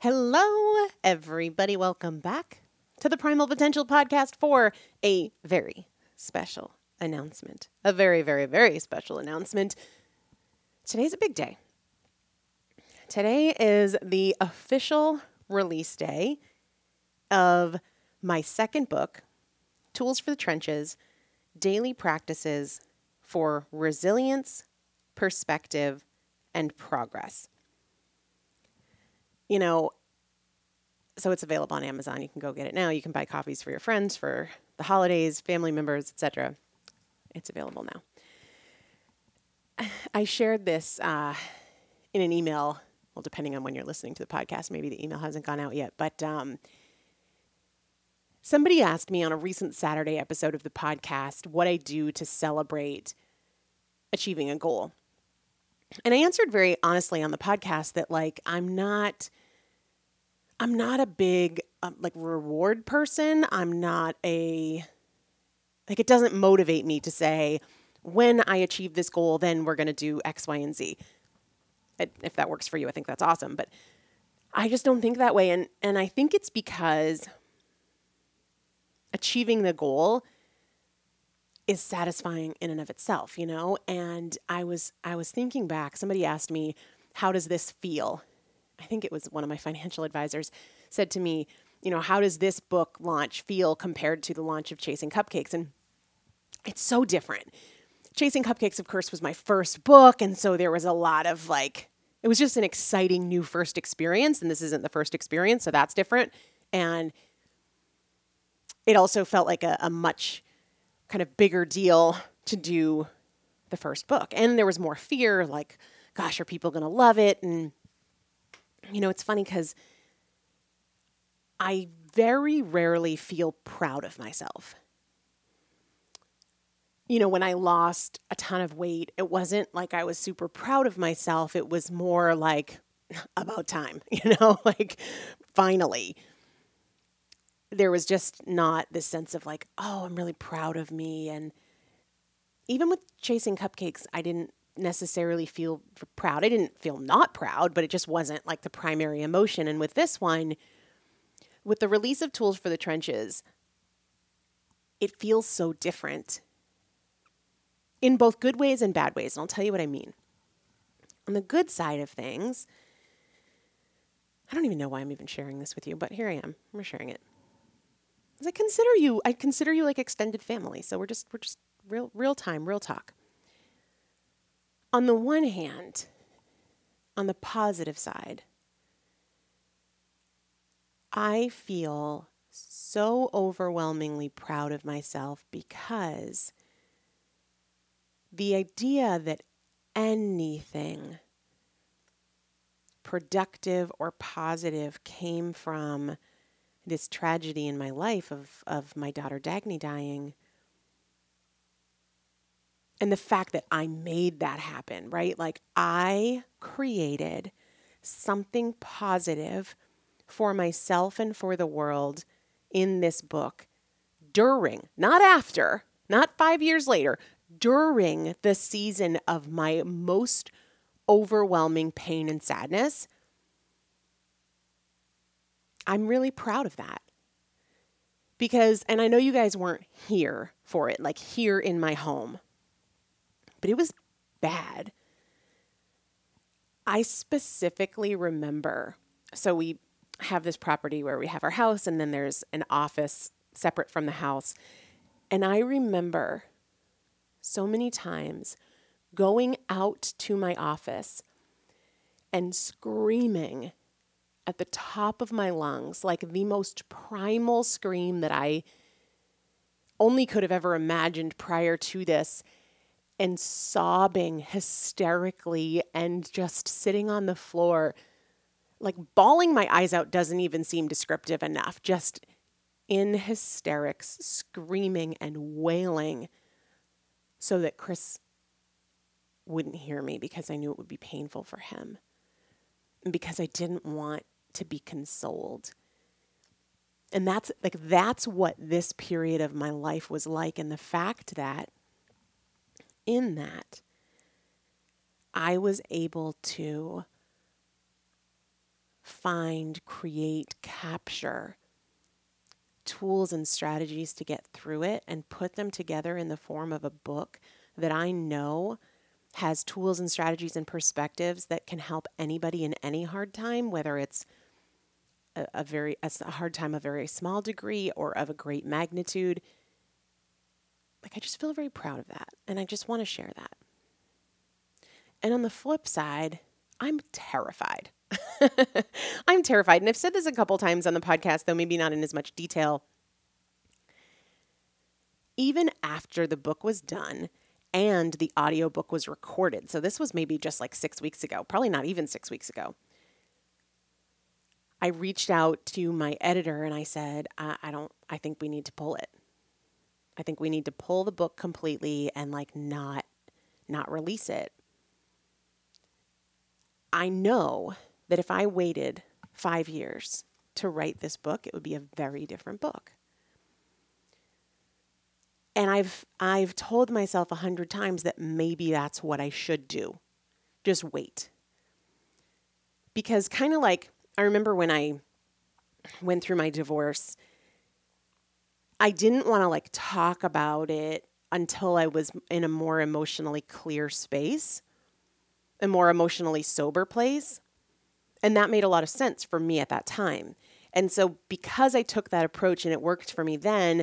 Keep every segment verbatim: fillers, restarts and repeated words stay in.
Hello, everybody. Welcome back to the Primal Potential Podcast for a very special announcement. A very, very, very special announcement. Today's a big day. Today is the official release day of my second book, Tools for the Trenches, Daily Practices for Resilience, Perspective, and Progress. You know, so it's available on Amazon. You can go get it now. You can buy copies for your friends, for the holidays, family members, et cetera. It's available now. I shared this uh, in an email. Well, depending on when you're listening to the podcast, maybe the email hasn't gone out yet. But um, somebody asked me on a recent Saturday episode of the podcast what I do to celebrate achieving a goal. And I answered very honestly on the podcast that, like, I'm not, I'm not a big, um, like, reward person. I'm not a, like, it doesn't motivate me to say, when I achieve this goal, then we're going to do X, Y, and Z. It, if that works for you, I think that's awesome. But I just don't think that way. And, and I think it's because achieving the goal is satisfying in and of itself, you know? And I was I was thinking back, somebody asked me, how does this feel? I think it was one of my financial advisors said to me, you know, how does this book launch feel compared to the launch of Chasing Cupcakes? And it's so different. Chasing Cupcakes, of course, was my first book. And so there was a lot of like, it was just an exciting new first experience. And this isn't the first experience, so that's different. And it also felt like a, a much kind of bigger deal to do the first book. And there was more fear, like, gosh, are people going to love it? And, you know, it's funny because I very rarely feel proud of myself. You know, when I lost a ton of weight, it wasn't like I was super proud of myself. It was more like, about time, you know, like, finally. There was just not this sense of like, oh, I'm really proud of me. And even with Chasing Cupcakes, I didn't necessarily feel proud. I didn't feel not proud, but it just wasn't like the primary emotion. And with this one, with the release of Tools for the Trenches, it feels so different in both good ways and bad ways. And I'll tell you what I mean. On the good side of things, I don't even know why I'm even sharing this with you, but here I am. I'm sharing it. I consider you, I consider you like extended family. So we're just, we're just real, real time, real talk. On the one hand, on the positive side, I feel so overwhelmingly proud of myself because the idea that anything productive or positive came from this tragedy in my life of, of my daughter Dagny dying, and the fact that I made that happen, right? Like, I created something positive for myself and for the world in this book during, not after, not five years later, during the season of my most overwhelming pain and sadness. I'm really proud of that. Because, and I know you guys weren't here for it, like here in my home, but it was bad. I specifically remember, so we have this property where we have our house and then there's an office separate from the house. And I remember so many times going out to my office and screaming at the top of my lungs, like the most primal scream that I only could have ever imagined prior to this, and sobbing hysterically and just sitting on the floor, like bawling my eyes out doesn't even seem descriptive enough, just in hysterics, screaming and wailing so that Chris wouldn't hear me because I knew it would be painful for him and because I didn't want to be consoled. And that's like, that's what this period of my life was like. And the fact that in that, I was able to find, create, capture tools and strategies to get through it and put them together in the form of a book that I know has tools and strategies and perspectives that can help anybody in any hard time, whether it's a, a very a hard time of a very small degree or of a great magnitude. Like, I just feel very proud of that, and I just want to share that. And on the flip side, I'm terrified. I'm terrified. And I've said this a couple times on the podcast, though maybe not in as much detail. Even after the book was done and the audiobook was recorded, so this was maybe just like six weeks ago, probably not even six weeks ago, I reached out to my editor and I said, I, I don't, I think we need to pull it. I think we need to pull the book completely and like not, not release it. I know that if I waited five years to write this book, it would be a very different book. And I've I've told myself a hundred times that maybe that's what I should do. Just wait. Because kind of like, I remember when I went through my divorce, I didn't want to like talk about it until I was in a more emotionally clear space, a more emotionally sober place. And that made a lot of sense for me at that time. And so because I took that approach and it worked for me then,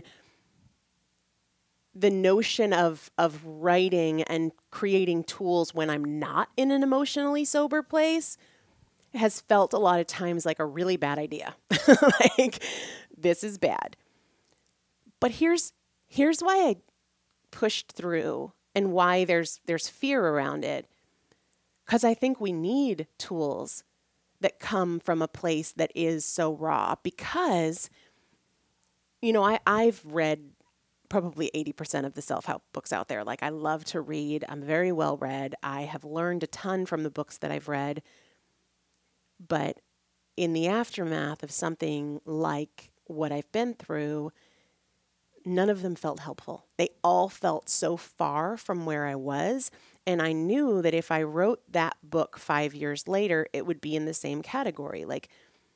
the notion of of writing and creating tools when I'm not in an emotionally sober place has felt a lot of times like a really bad idea. Like, this is bad. But here's here's why I pushed through and why there's there's fear around it. Because I think we need tools that come from a place that is so raw. Because, you know, I, I've read probably eighty percent of the self-help books out there. Like, I love to read. I'm very well read. I have learned a ton from the books that I've read. But in the aftermath of something like what I've been through, none of them felt helpful. They all felt so far from where I was. And I knew that if I wrote that book five years later, it would be in the same category. Like,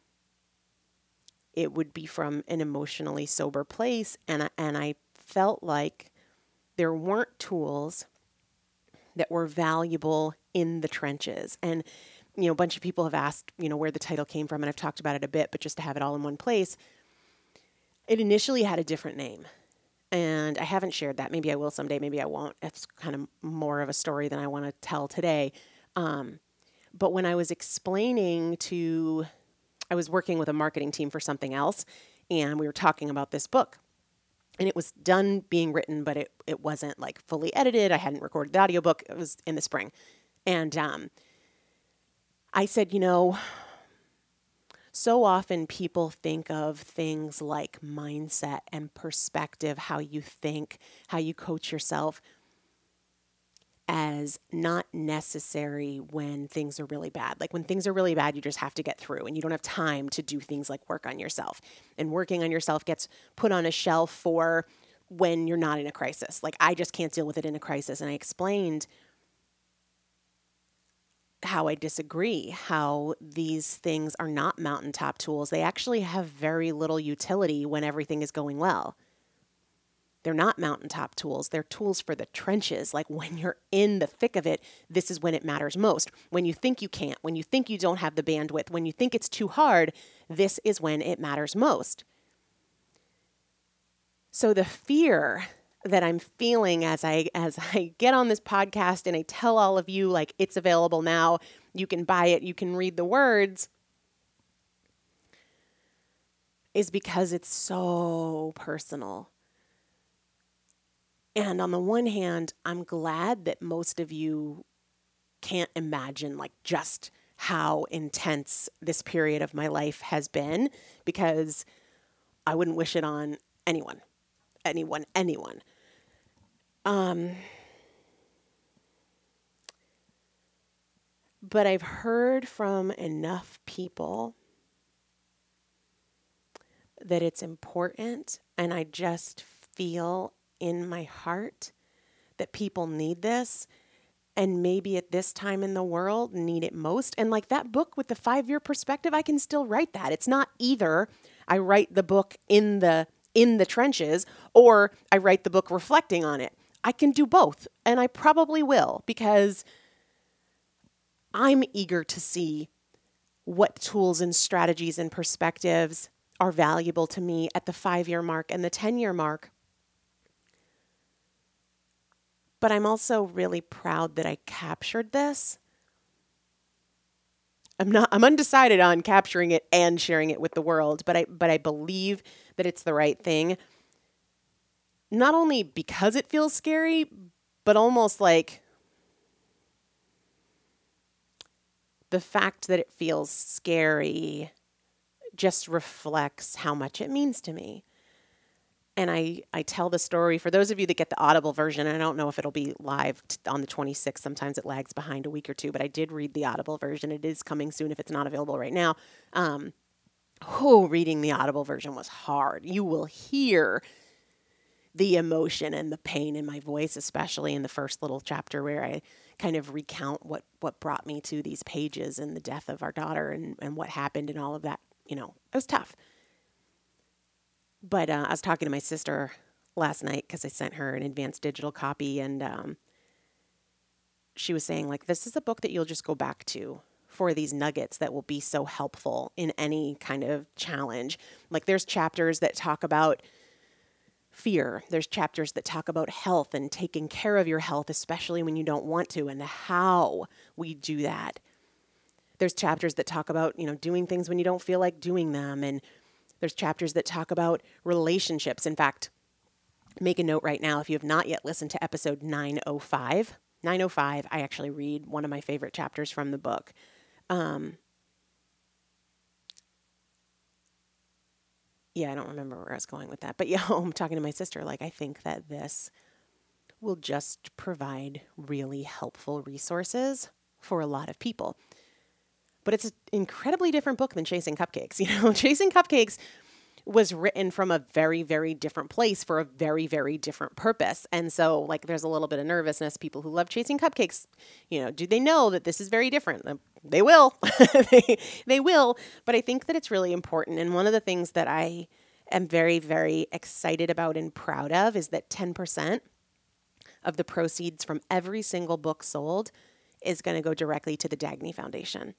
it would be from an emotionally sober place. And I, and I felt like there weren't tools that were valuable in the trenches. And, you know, a bunch of people have asked, you know, where the title came from, and I've talked about it a bit, but just to have it all in one place, it initially had a different name. And I haven't shared that. Maybe I will someday. Maybe I won't. It's kind of more of a story than I want to tell today. Um, but when I was explaining to, I was working with a marketing team for something else, and we were talking about this book. And it was done being written, but it, it wasn't like fully edited. I hadn't recorded the audiobook. It was in the spring. And um, I said, you know, so often people think of things like mindset and perspective, how you think, how you coach yourself, as not necessary when things are really bad. Like, when things are really bad, you just have to get through and you don't have time to do things like work on yourself. And working on yourself gets put on a shelf for when you're not in a crisis. Like, I just can't deal with it in a crisis. And I explained how I disagree, how these things are not mountaintop tools. They actually have very little utility when everything is going well. They're not mountaintop tools. They're tools for the trenches. Like, when you're in the thick of it, this is when it matters most. When you think you can't, when you think you don't have the bandwidth, when you think it's too hard, this is when it matters most. So the fear that I'm feeling as I as I get on this podcast and I tell all of you, like, it's available now, you can buy it, you can read the words, is because it's so personal. And on the one hand, I'm glad that most of you can't imagine like just how intense this period of my life has been, because I wouldn't wish it on anyone, anyone, anyone. Um, but I've heard from enough people that it's important, and I just feel in my heart that people need this. and maybe at this time in the world need it most. And like that book with the five-year perspective, I can still write that. It's not either I write the book in the in the trenches or I write the book reflecting on it. I can do both, and I probably will, because I'm eager to see what tools and strategies and perspectives are valuable to me at the five-year mark and the ten-year mark. But I'm also really proud that I captured this. I'm not I'm undecided on capturing it and sharing it with the world, but I but I believe that it's the right thing. Not only because it feels scary, but almost like the fact that it feels scary just reflects how much it means to me. And I, I tell the story, for those of you that get the Audible version, I don't know if it'll be live t- on the twenty-sixth. Sometimes it lags behind a week or two, but I did read the Audible version. It is coming soon if it's not available right now. Um, oh, reading the Audible version was hard. You will hear the emotion and the pain in my voice, especially in the first little chapter where I kind of recount what, what brought me to these pages and the death of our daughter and, and what happened and all of that. You know, it was tough. But uh, I was talking to my sister last night because I sent her an advanced digital copy, and um, she was saying, like, this is a book that you'll just go back to for these nuggets that will be so helpful in any kind of challenge. Like, there's chapters that talk about fear. There's chapters that talk about health and taking care of your health, especially when you don't want to, and how we do that. There's chapters that talk about, you know, doing things when you don't feel like doing them, and there's chapters that talk about relationships. In fact, make a note right now, if you have not yet listened to episode nine oh five. nine oh five, I actually read one of my favorite chapters from the book. Um, yeah, I don't remember where I was going with that. But yeah, I'm talking to my sister. Like, I think that this will just provide really helpful resources for a lot of people. But it's an incredibly different book than Chasing Cupcakes. You know, Chasing Cupcakes was written from a very, very different place for a very, very different purpose. And so, like, there's a little bit of nervousness. People who love Chasing Cupcakes, you know, do they know that this is very different? They will. they, they will. But I think that it's really important. And one of the things that I am very, very excited about and proud of is that ten percent of the proceeds from every single book sold is going to go directly to the Dagny Foundation.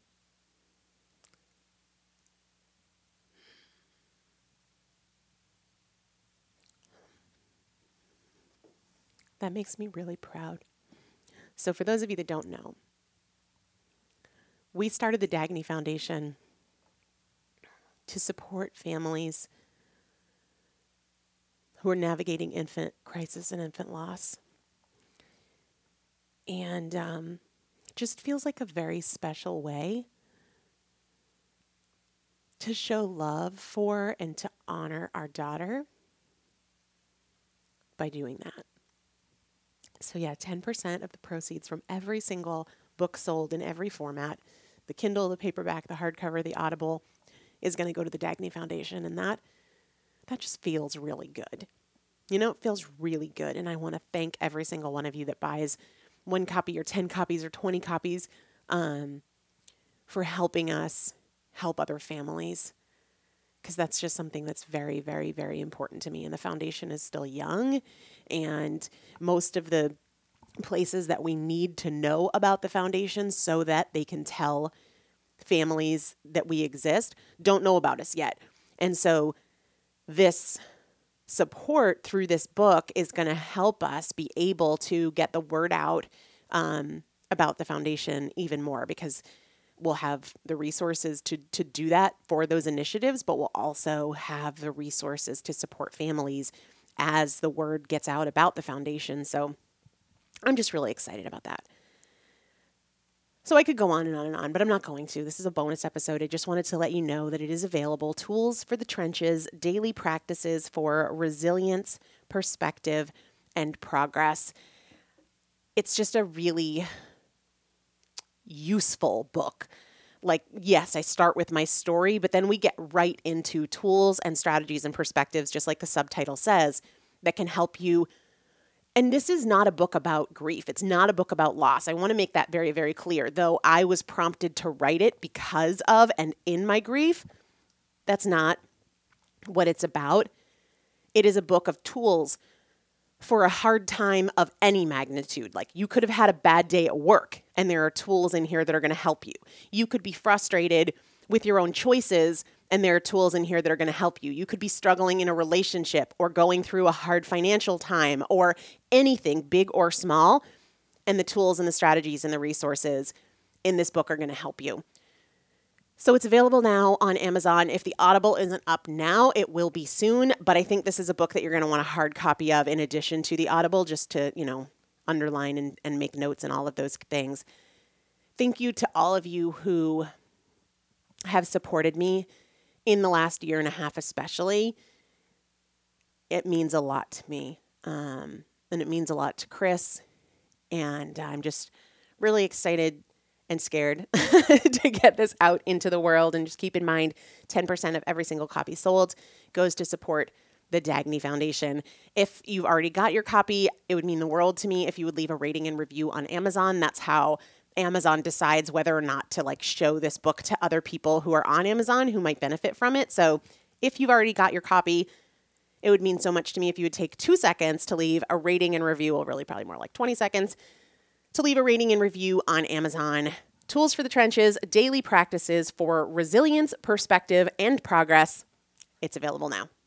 That makes me really proud. So for those of you that don't know, we started the Dagny Foundation to support families who are navigating infant crisis and infant loss. And um, it just feels like a very special way to show love for and to honor our daughter by doing that. So yeah, ten percent of the proceeds from every single book sold in every format, the Kindle, the paperback, the hardcover, the Audible, is going to go to the Dagny Foundation. And that that just feels really good. You know, it feels really good. And I want to thank every single one of you that buys one copy or ten copies or twenty copies um, for helping us help other families. Because that's just something that's very, very, very important to me. And the foundation is still young. And most of the places that we need to know about the foundation so that they can tell families that we exist don't know about us yet. And so this support through this book is going to help us be able to get the word out um, about the foundation even more, because we'll have the resources to to do that for those initiatives, but we'll also have the resources to support families as the word gets out about the foundation. So I'm just really excited about that. So I could go on and on and on, but I'm not going to. This is a bonus episode. I just wanted to let you know that it is available. Tools for the Trenches, daily practices for resilience, perspective, and progress. It's just a really useful book. Like, yes, I start with my story, but then we get right into tools and strategies and perspectives, just like the subtitle says, that can help you And this is not a book about grief. It's not a book about loss. I want to make that very, very clear. Though I was prompted to write it because of and in my grief, that's not what it's about. It is a book of tools for a hard time of any magnitude. Like, you could have had a bad day at work, and there are tools in here that are going to help you. You could be frustrated with your own choices, and there are tools in here that are going to help you. You could be struggling in a relationship or going through a hard financial time or anything, big or small, and the tools and the strategies and the resources in this book are going to help you. So it's available now on Amazon. If the Audible isn't up now, it will be soon, but I think this is a book that you're going to want a hard copy of in addition to the Audible, just to, you know, underline and, and make notes and all of those things. Thank you to all of you who have supported me in the last year and a half especially. It means a lot to me, um, and it means a lot to Chris, and I'm just really excited and scared to get this out into the world. And just keep in mind, ten percent of every single copy sold goes to support the Dagny Foundation. If you've already got your copy, it would mean the world to me if you would leave a rating and review on Amazon. That's how Amazon decides whether or not to like show this book to other people who are on Amazon who might benefit from it. So if you've already got your copy, it would mean so much to me if you would take two seconds to leave a rating and review, or really probably more like twenty seconds, to leave a rating and review on Amazon. Tools for the Trenches, Daily Practices for Resilience, Perspective, and Progress. It's available now.